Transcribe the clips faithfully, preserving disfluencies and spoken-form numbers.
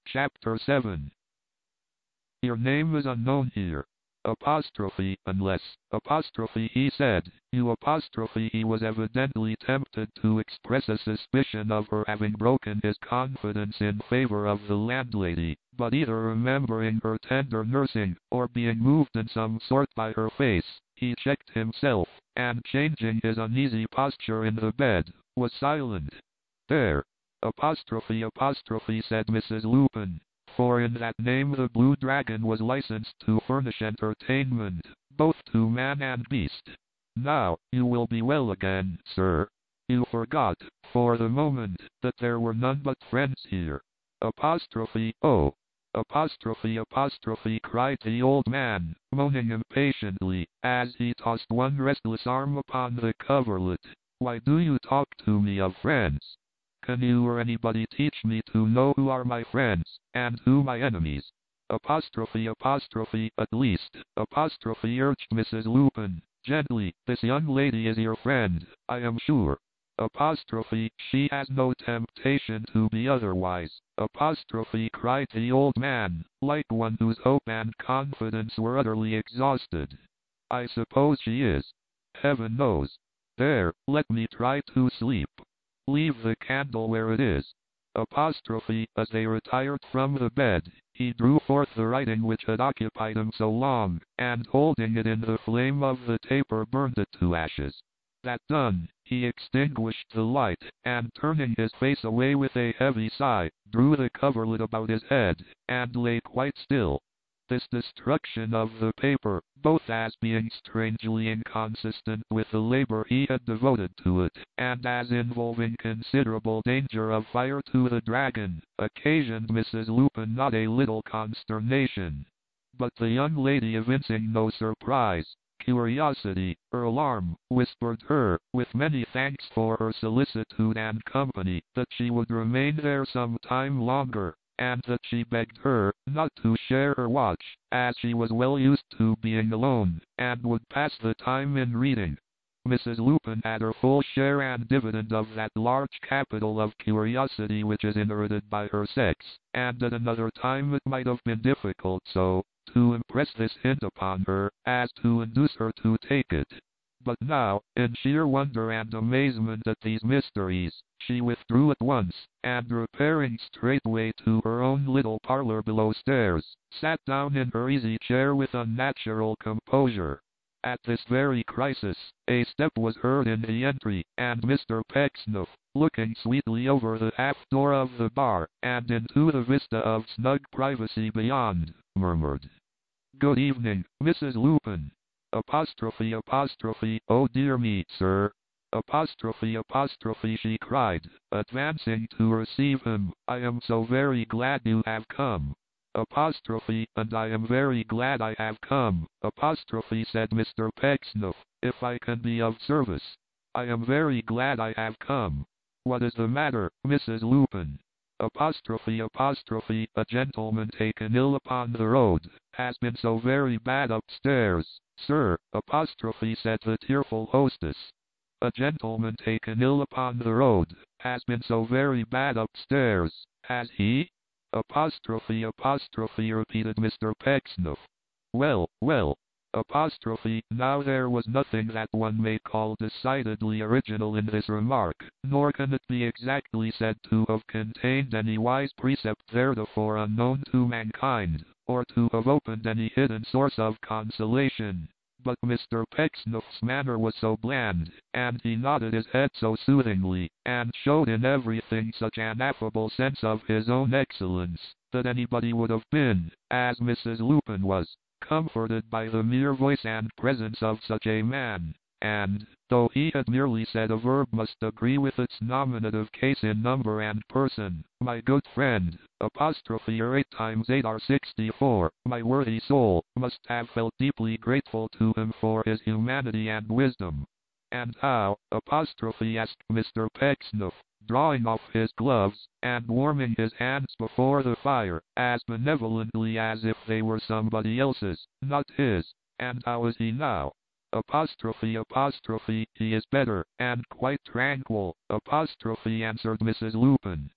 Chapter seven. Your name is unknown here. Apostrophe, unless, apostrophe he said, you apostrophe he was evidently tempted to express a suspicion of her having broken his confidence in favor of the landlady, but either remembering her tender nursing, or being moved in some sort by her face, he checked himself, and changing his uneasy posture in the bed, was silent. There. Apostrophe apostrophe said Missus Lupin. For in that name the Blue Dragon was licensed to furnish entertainment, both to man and beast. Now, you will be well again, sir. You forgot, for the moment, that there were none but friends here. Apostrophe, oh! Apostrophe apostrophe cried the old man, moaning impatiently, as he tossed one restless arm upon the coverlet. Why do you talk to me of friends? Can you or anybody teach me to know who are my friends, and who my enemies? Apostrophe apostrophe at least, apostrophe urged Missus Lupin, gently, this young lady is your friend, I am sure. Apostrophe, she has no temptation to be otherwise. Apostrophe cried the old man, like one whose hope and confidence were utterly exhausted. I suppose she is. Heaven knows. There, let me try to sleep. Leave the candle where it is. Apostrophe, as they retired from the bed, he drew forth the writing which had occupied him so long, and holding it in the flame of the taper burned it to ashes. That done, he extinguished the light, and turning his face away with a heavy sigh, drew the coverlet about his head, and lay quite still. This destruction of the paper, both as being strangely inconsistent with the labor he had devoted to it, and as involving considerable danger of fire to the dragon, occasioned Missus Lupin not a little consternation. But the young lady, evincing no surprise, curiosity, or alarm, whispered her, with many thanks for her solicitude and company, that she would remain there some time longer, and that she begged her not to share her watch, as she was well used to being alone, and would pass the time in reading. Missus Lupin had her full share and dividend of that large capital of curiosity which is inherited by her sex, and at another time it might have been difficult so to impress this hint upon her, as to induce her to take it. But now, in sheer wonder and amazement at these mysteries, she withdrew at once, and repairing straightway to her own little parlor below stairs, sat down in her easy chair with unnatural composure. At this very crisis, a step was heard in the entry, and Mister Pecksniff, looking sweetly over the half-door of the bar, and into the vista of snug privacy beyond, murmured, "Good evening, Missus Lupin." Apostrophe apostrophe, oh dear me, sir. Apostrophe apostrophe she cried, advancing to receive him, I am so very glad you have come. Apostrophe, and I am very glad I have come, apostrophe said Mister Pecksniff, if I can be of service. I am very glad I have come. What is the matter, Missus Lupin? Apostrophe apostrophe, a gentleman taken ill upon the road, has been so very bad upstairs, sir, apostrophe said the tearful hostess. A gentleman taken ill upon the road, has been so very bad upstairs, has he? Apostrophe apostrophe repeated Mister Pecksniff. Well, well. Apostrophe, now there was nothing that one may call decidedly original in this remark, nor can it be exactly said to have contained any wise precept theretofore unknown to mankind, or to have opened any hidden source of consolation. But Mister Pecksniff's manner was so bland, and he nodded his head so soothingly, and showed in everything such an affable sense of his own excellence, that anybody would have been, as Missus Lupin was, comforted by the mere voice and presence of such a man, and, though he had merely said a verb must agree with its nominative case in number and person, my good friend, apostrophe your eight times eight are sixty-four, my worthy soul, must have felt deeply grateful to him for his humanity and wisdom. And how, apostrophe asked Mister Pecksniff, drawing off his gloves, and warming his hands before the fire, as benevolently as if they were somebody else's, not his. And how is he now? Apostrophe apostrophe, he is better, and quite tranquil, apostrophe answered Missus Lupin.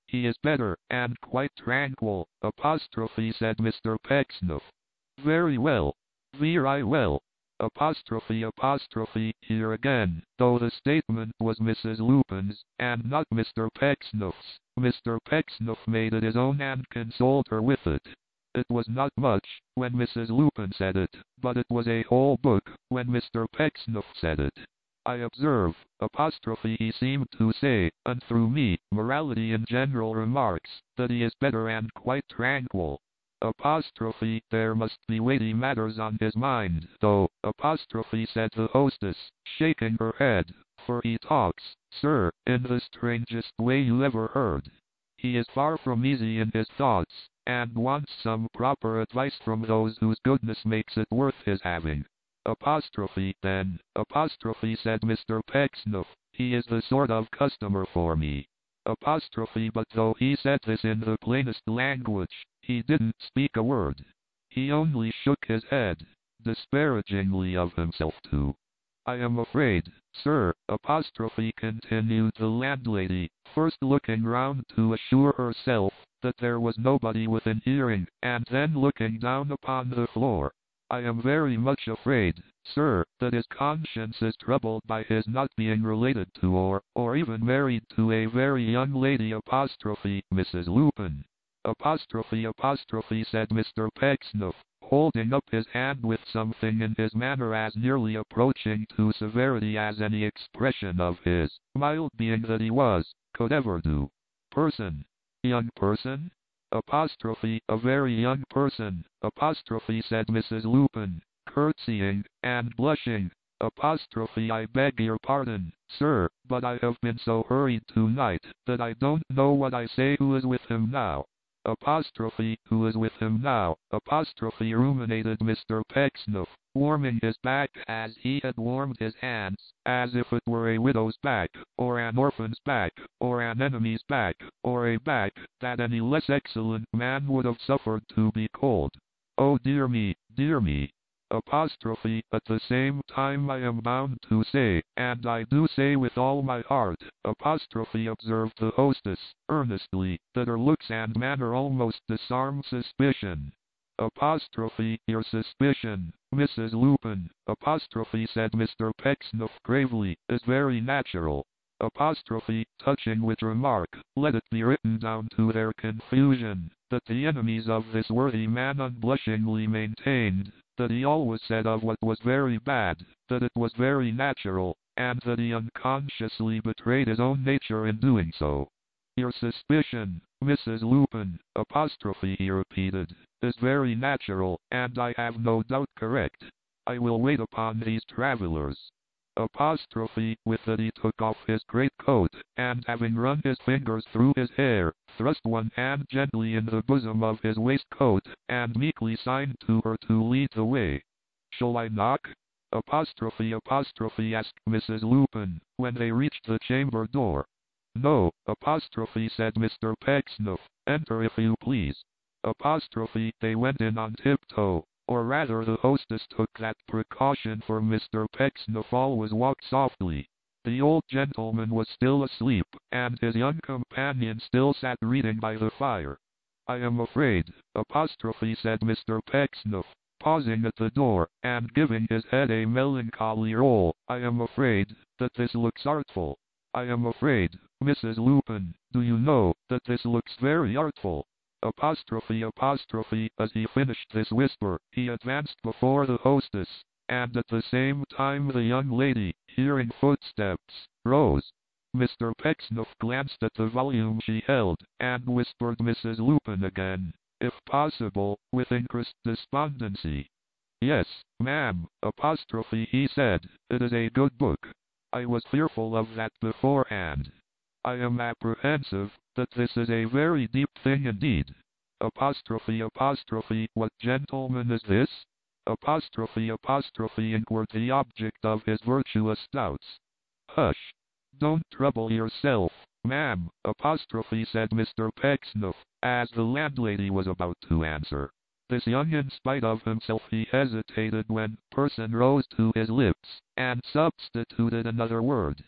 He is better, and quite tranquil, apostrophe, said Mister Pecksniff. Very well. Very well. Apostrophe, apostrophe, here again, though the statement was Missus Lupin's, and not Mister Pecksniff's, Mister Pecksniff made it his own and consoled her with it. It was not much, when Missus Lupin said it, but it was a whole book, when Mister Pecksniff said it. I observe, apostrophe, he seemed to say, and through me, morality in general remarks, that he is better and quite tranquil. Apostrophe, there must be weighty matters on his mind, though, apostrophe, said the hostess, shaking her head, for he talks, sir, in the strangest way you ever heard. He is far from easy in his thoughts, and wants some proper advice from those whose goodness makes it worth his having. Apostrophe, then, apostrophe, said Mister Pecksniff, he is the sort of customer for me. Apostrophe, but though he said this in the plainest language, he didn't speak a word. He only shook his head, disparagingly of himself too. I am afraid, sir, apostrophe, continued the landlady, first looking round to assure herself that there was nobody within hearing, and then looking down upon the floor. I am very much afraid, sir, that his conscience is troubled by his not being related to or, or even married to a very young lady, apostrophe, Missus Lupin. Apostrophe, apostrophe, said Mister Pecksniff, holding up his hand with something in his manner as nearly approaching to severity as any expression of his, mild being that he was, could ever do. Person. Young person? Apostrophe, a very young person, apostrophe, said Missus Lupin, curtsying, and blushing. Apostrophe, I beg your pardon, sir, but I have been so hurried tonight, that I don't know what I say. Who is with him now? Apostrophe, who is with him now? Apostrophe, ruminated Mister Pecksniff, warming his back as he had warmed his hands, as if it were a widow's back, or an orphan's back, or an enemy's back, or a back that any less excellent man would have suffered to be cold. Oh dear me, dear me. Apostrophe, at the same time I am bound to say, and I do say with all my heart, apostrophe, observed the hostess, earnestly, that her looks and manner almost disarm suspicion. Apostrophe, your suspicion, Missus Lupin, apostrophe, said Mister Pecksniff gravely, is very natural. Apostrophe, touching which remark, let it be written down to their confusion, that the enemies of this worthy man unblushingly maintained, that he always said of what was very bad, that it was very natural, and that he unconsciously betrayed his own nature in doing so. Your suspicion, Missus Lupin, apostrophe, he repeated, is very natural, and I have no doubt correct. I will wait upon these travelers. Apostrophe, with that he took off his greatcoat, and having run his fingers through his hair, thrust one hand gently in the bosom of his waistcoat, and meekly signed to her to lead the way. Shall I knock? Apostrophe, apostrophe, asked Missus Lupin, when they reached the chamber door. No, apostrophe, said Mister Pecksniff, enter if you please. Apostrophe, they went in on tiptoe. Or rather the hostess took that precaution, for Mister Pecksniff always walked softly. The old gentleman was still asleep, and his young companion still sat reading by the fire. I am afraid, apostrophe, said Mister Pecksniff, pausing at the door, and giving his head a melancholy roll, I am afraid, that this looks artful. I am afraid, Missus Lupin, do you know, that this looks very artful. Apostrophe, apostrophe, as he finished this whisper, he advanced before the hostess, and at the same time the young lady, hearing footsteps, rose. Mister Pecksniff glanced at the volume she held, and whispered Missus Lupin again, if possible, with increased despondency. Yes, ma'am, apostrophe, he said, it is a good book. I was fearful of that beforehand. I am apprehensive that this is a very deep thing indeed. Apostrophe, apostrophe, what gentleman is this? Apostrophe, apostrophe, inquired the object of his virtuous doubts. Hush! Don't trouble yourself, ma'am, apostrophe, said Mister Pecksniff, as the landlady was about to answer. This young, in spite of himself, he hesitated when person rose to his lips, and substituted another word.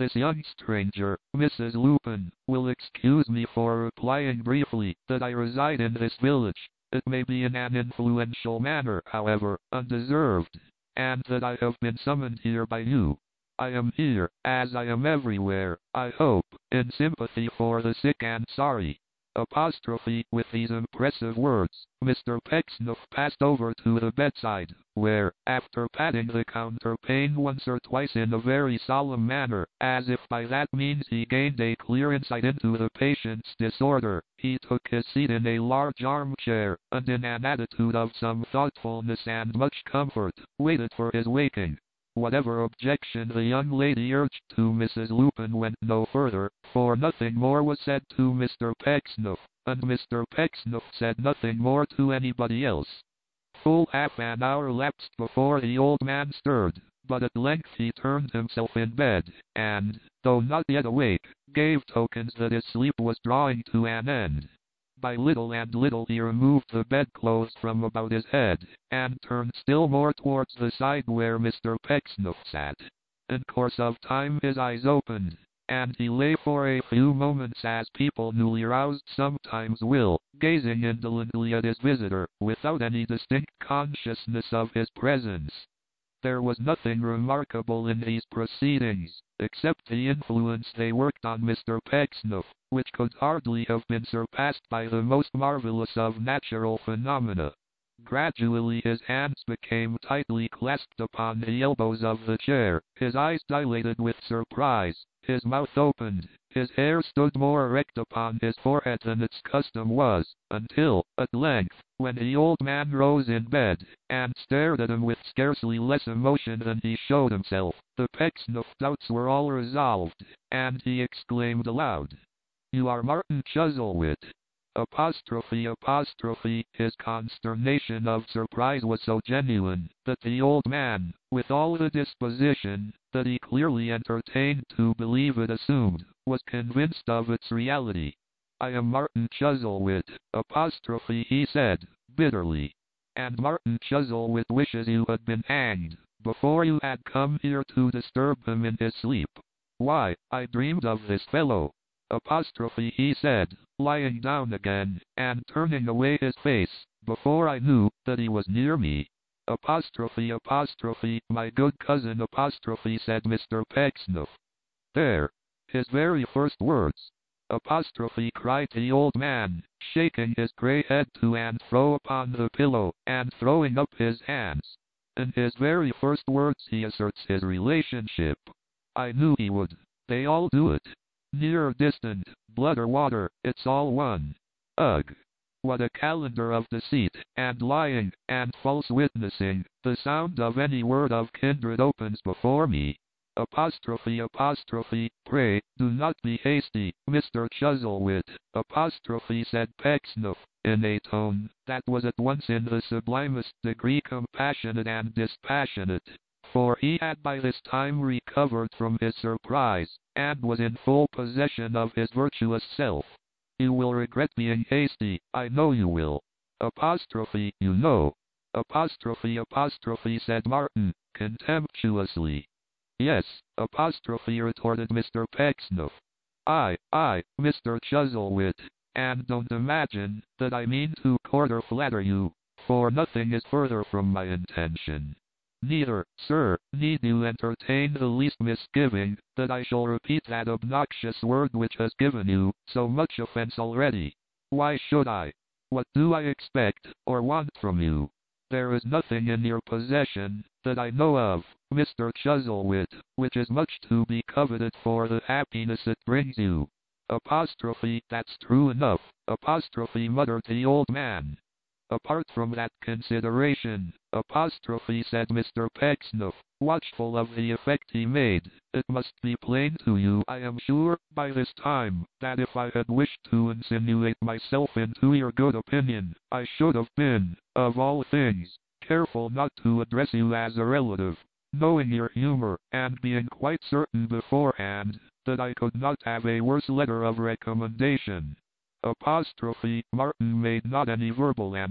This young stranger, Missus Lupin, will excuse me for replying briefly that I reside in this village. It may be in an influential manner, however, undeserved, and that I have been summoned here by you. I am here, as I am everywhere, I hope, in sympathy for the sick and sorry. Apostrophe. With these impressive words, Mister Pecksniff passed over to the bedside, where, after patting the counterpane once or twice in a very solemn manner, as if by that means he gained a clear insight into the patient's disorder, he took his seat in a large armchair, and in an attitude of some thoughtfulness and much comfort, waited for his waking. Whatever objection the young lady urged to Missus Lupin went no further, for nothing more was said to Mister Pecksniff, and Mister Pecksniff said nothing more to anybody else. Full half an hour elapsed before the old man stirred, but at length he turned himself in bed, and, though not yet awake, gave tokens that his sleep was drawing to an end. By little and little he removed the bedclothes from about his head, and turned still more towards the side where Mister Pecksniff sat. In course of time his eyes opened, and he lay for a few moments as people newly roused sometimes will, gazing indolently at his visitor, without any distinct consciousness of his presence. There was nothing remarkable in these proceedings, except the influence they worked on Mister Pecksniff, which could hardly have been surpassed by the most marvelous of natural phenomena. Gradually his hands became tightly clasped upon the elbows of the chair, his eyes dilated with surprise, his mouth opened, his hair stood more erect upon his forehead than its custom was, until, at length, when the old man rose in bed, and stared at him with scarcely less emotion than he showed himself, the Pecksniff doubts were all resolved, and he exclaimed aloud, "You are Martin Chuzzlewit." Apostrophe apostrophe. His consternation of surprise was so genuine, that the old man, with all the disposition that he clearly entertained to believe it assumed, was convinced of its reality. "I am Martin Chuzzlewit, apostrophe," he said, bitterly, "and Martin Chuzzlewit wishes you had been hanged, before you had come here to disturb him in his sleep. Why, I dreamed of this fellow, apostrophe," he said, lying down again, and turning away his face, "before I knew that he was near me." Apostrophe apostrophe. "My good cousin," apostrophe, said Mister Pecksniff. "There, his very first words," apostrophe, cried the old man, shaking his grey head to and fro upon the pillow, and throwing up his hands. "In his very first words he asserts his relationship. I knew he would. They all do it. Near or distant, blood or water, it's all one. Ugh! What a calendar of deceit, and lying, and false witnessing, the sound of any word of kindred opens before me. Apostrophe apostrophe. Pray, do not be hasty, Mister Chuzzlewit, apostrophe, said Pecksniff, in a tone that was at once in the sublimest degree compassionate and dispassionate, for he had by this time recovered from his surprise, and was in full possession of his virtuous self. "You will regret being hasty, I know you will. Apostrophe, you know." Apostrophe apostrophe, said Martin, contemptuously. "Yes," apostrophe, retorted Mister Pecksniff. "I, I, Mister Chuzzlewit, and don't imagine that I mean to court or flatter you, for nothing is further from my intention. Neither, sir, need you entertain the least misgiving that I shall repeat that obnoxious word which has given you so much offense already. Why should I? What do I expect or want from you? There is nothing in your possession, that I know of, Mister Chuzzlewit, which is much to be coveted for the happiness it brings you." Apostrophe, "That's true enough," apostrophe, muttered the old man. "Apart from that consideration," apostrophe, said Mister Pecksniff, watchful of the effect he made, "it must be plain to you, I am sure, by this time, that if I had wished to insinuate myself into your good opinion, I should have been, of all things, careful not to address you as a relative, knowing your humor, and being quite certain beforehand that I could not have a worse letter of recommendation." Apostrophe, Martin made not any verbal answer.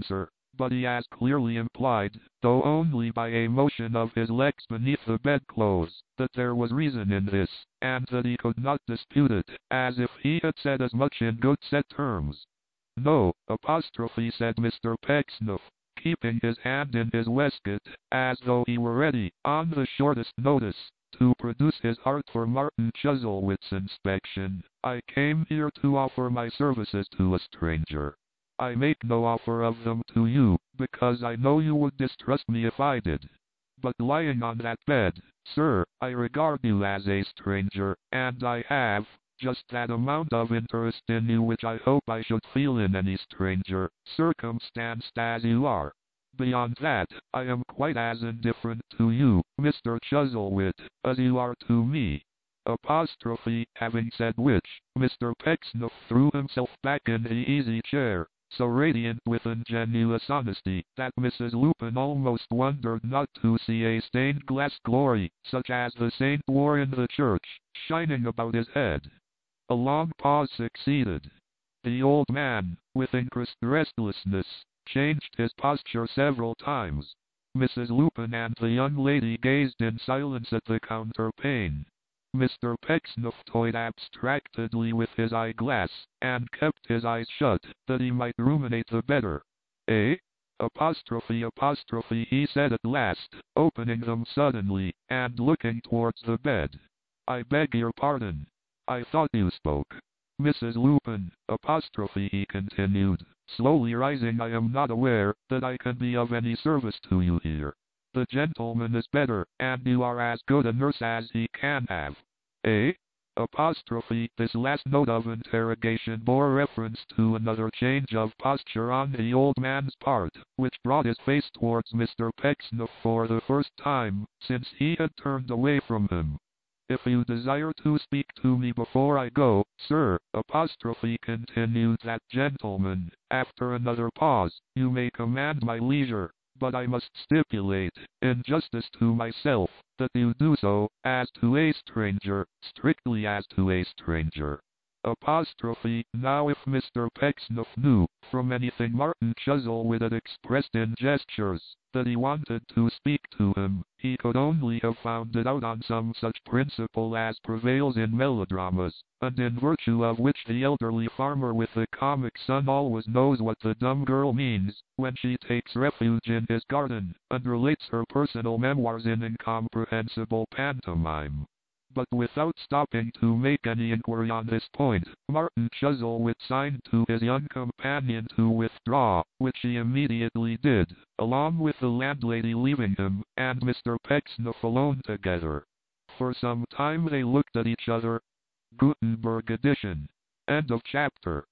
but he as clearly implied, though only by a motion of his legs beneath the bedclothes, that there was reason in this, and that he could not dispute it, as if he had said as much in good set terms. "No," apostrophe said Mister Pecksniff, keeping his hand in his waistcoat, as though he were ready, on the shortest notice, to produce his heart for Martin Chuzzlewit's inspection. "I came here to offer my services to a stranger. I make no offer of them to you, because I know you would distrust me if I did. But lying on that bed, sir, I regard you as a stranger, and I have just that amount of interest in you which I hope I should feel in any stranger, circumstanced as you are. Beyond that, I am quite as indifferent to you, Mister Chuzzlewit, as you are to me." Apostrophe, having said which, Mister Pecksniff threw himself back in the easy chair, so radiant with ingenuous honesty, that Missus Lupin almost wondered not to see a stained glass glory, such as the saint wore in the church, shining about his head. A long pause succeeded. The old man, with increased restlessness, changed his posture several times. Missus Lupin and the young lady gazed in silence at the counterpane. Mister Pecksniff toyed abstractedly with his eyeglass, and kept his eyes shut, that he might ruminate the better. "Eh? Apostrophe apostrophe," he said at last, opening them suddenly, and looking towards the bed. "I beg your pardon. I thought you spoke. Missus Lupin, apostrophe," he continued, slowly rising, "I am not aware that I can be of any service to you here. The gentleman is better, and you are as good a nurse as he can have." "Eh?" Apostrophe. This last note of interrogation bore reference to another change of posture on the old man's part, which brought his face towards Mister Pecksniff for the first time, since he had turned away from him. "If you desire to speak to me before I go, sir," apostrophe continued that gentleman, after another pause, "you may command my leisure. But I must stipulate, in justice to myself, that you do so, as to a stranger, strictly as to a stranger." Apostrophe. Now if Mister Pecksniff knew, from anything Martin Chuzzlewit had expressed in gestures, that he wanted to speak to him, he could only have found it out on some such principle as prevails in melodramas, and in virtue of which the elderly farmer with the comic son always knows what the dumb girl means, when she takes refuge in his garden, and relates her personal memoirs in incomprehensible pantomime. But without stopping to make any inquiry on this point, Martin Chuzzlewit signed to his young companion to withdraw, which he immediately did, along with the landlady leaving him, and Mister Pecksniff alone together. For some time they looked at each other. Gutenberg edition. End of chapter.